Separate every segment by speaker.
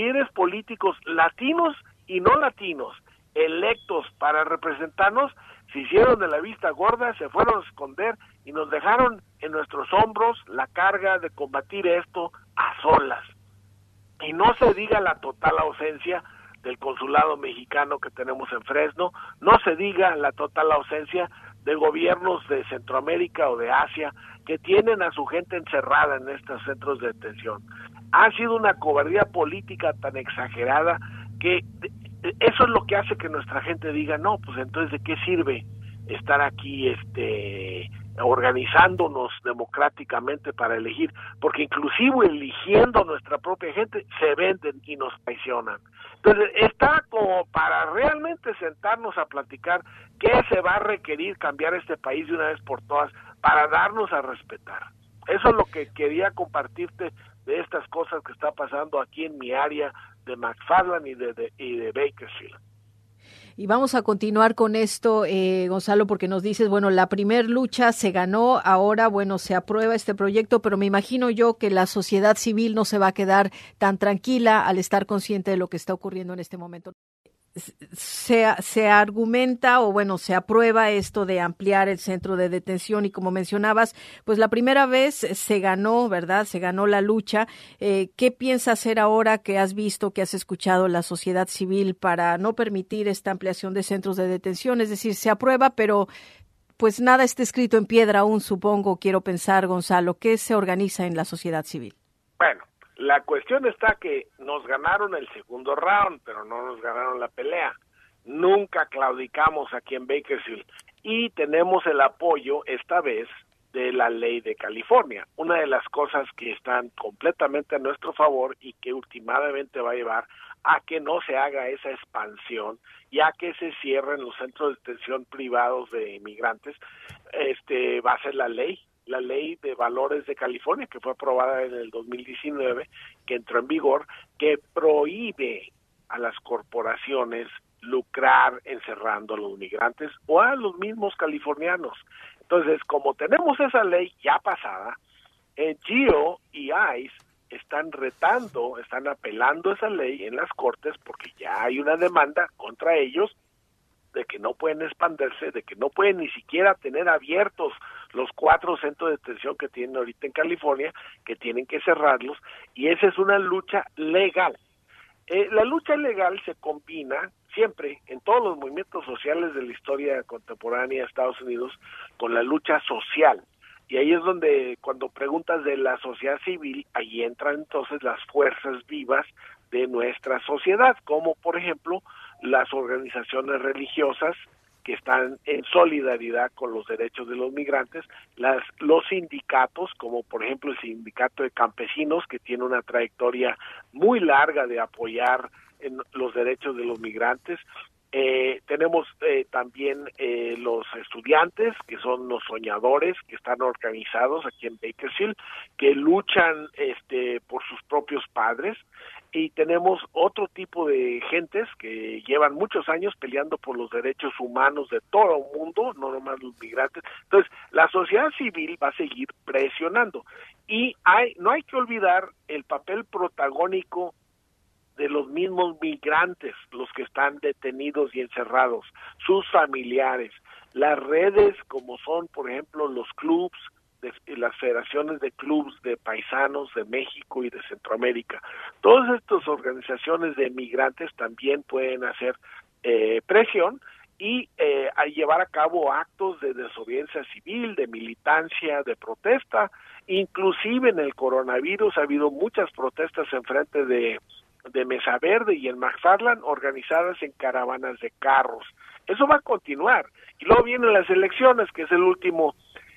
Speaker 1: líderes políticos latinos y no latinos electos para representarnos se hicieron de la vista gorda, se fueron a esconder y nos dejaron en nuestros hombros la carga de combatir esto a solas. Y no se diga la total ausencia del consulado mexicano que tenemos en Fresno, no se diga la total ausencia de gobiernos de Centroamérica o de Asia que tienen a su gente encerrada en estos centros de detención. Ha sido una cobardía política tan exagerada que eso es lo que hace que nuestra gente diga, no, pues entonces ¿de qué sirve estar aquí organizándonos democráticamente para elegir? Porque inclusive eligiendo a nuestra propia gente se venden y nos traicionan. Entonces está como para realmente sentarnos a platicar qué se va a requerir cambiar este país de una vez por todas para darnos a respetar. Eso es lo que quería compartirte de estas cosas que está pasando aquí en mi área de McFarland y de Bakersfield.
Speaker 2: Y vamos a continuar con esto, Gonzalo, porque nos dices, bueno, la primer lucha se ganó, ahora, bueno, se aprueba este proyecto, pero me imagino yo que la sociedad civil no se va a quedar tan tranquila al estar consciente de lo que está ocurriendo en este momento. Se argumenta o bueno, se aprueba esto de ampliar el centro de detención y como mencionabas, pues la primera vez se ganó, ¿verdad? Se ganó la lucha. ¿Qué piensa hacer ahora que has visto, que has escuchado la sociedad civil para no permitir esta ampliación de centros de detención? Es decir, se aprueba, pero pues nada está escrito en piedra aún, supongo, quiero pensar, Gonzalo. ¿Qué se organiza en la sociedad civil?
Speaker 1: Bueno, la cuestión está que nos ganaron el segundo round, pero no nos ganaron la pelea. Nunca claudicamos aquí en Bakersfield y tenemos el apoyo esta vez de la ley de California. Una de las cosas que están completamente a nuestro favor y que últimamente va a llevar a que no se haga esa expansión y a que se cierren los centros de detención privados de inmigrantes, va a ser la ley de valores de California, que fue aprobada en el 2019, que entró en vigor, que prohíbe a las corporaciones lucrar encerrando a los migrantes o a los mismos californianos. Entonces, como tenemos esa ley ya pasada, GEO y ICE están apelando esa ley en las cortes porque ya hay una demanda contra ellos de que no pueden expandirse, de que no pueden ni siquiera tener abiertos los 4 centros de detención que tienen ahorita en California, que tienen que cerrarlos, y esa es una lucha legal. La lucha legal se combina siempre en todos los movimientos sociales de la historia contemporánea de Estados Unidos con la lucha social. Y ahí es donde, cuando preguntas de la sociedad civil, ahí entran entonces las fuerzas vivas de nuestra sociedad, como por ejemplo las organizaciones religiosas que están en solidaridad con los derechos de los migrantes, los sindicatos, como por ejemplo el sindicato de campesinos, que tiene una trayectoria muy larga de apoyar en los derechos de los migrantes. Tenemos también los estudiantes, que son los soñadores, que están organizados aquí en Bakersfield, que luchan por sus propios padres, y tenemos otro tipo de gentes que llevan muchos años peleando por los derechos humanos de todo el mundo, no nomás los migrantes. Entonces, la sociedad civil va a seguir presionando, y no hay que olvidar el papel protagónico de los mismos migrantes, los que están detenidos y encerrados, sus familiares, las redes como son, por ejemplo, los clubs, las federaciones de clubs de paisanos de México y de Centroamérica. Todas estas organizaciones de migrantes también pueden hacer presión y a llevar a cabo actos de desobediencia civil, de militancia, de protesta. Inclusive en el coronavirus ha habido muchas protestas en frente de Mesa Verde y en McFarland, organizadas en caravanas de carros. Eso va a continuar. Y luego vienen las elecciones, que es el último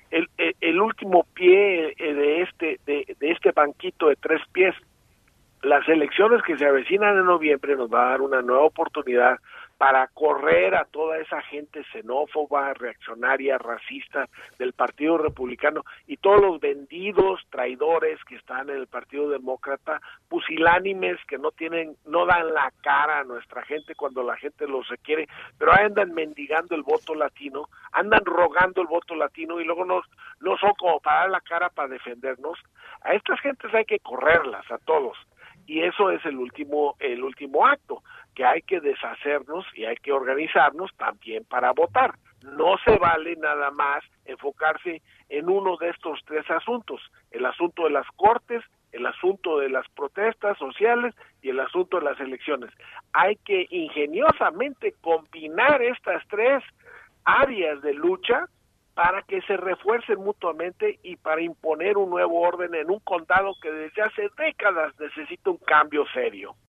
Speaker 1: pie de este banquito de 3 pies. Las elecciones que se avecinan en noviembre nos va a dar una nueva oportunidad para correr a toda esa gente xenófoba, reaccionaria, racista del Partido Republicano y todos los vendidos traidores que están en el Partido Demócrata, pusilánimes que no dan la cara a nuestra gente cuando la gente los requiere, pero andan mendigando el voto latino, andan rogando el voto latino y luego no son como para dar la cara para defendernos. A estas gentes hay que correrlas, a todos. y eso es el último acto, que hay que deshacernos y hay que organizarnos también para votar. No se vale nada más enfocarse en uno de estos tres asuntos, el asunto de las cortes, el asunto de las protestas sociales y el asunto de las elecciones. Hay que ingeniosamente combinar estas tres áreas de lucha para que se refuercen mutuamente y para imponer un nuevo orden en un condado que desde hace décadas necesita un cambio serio.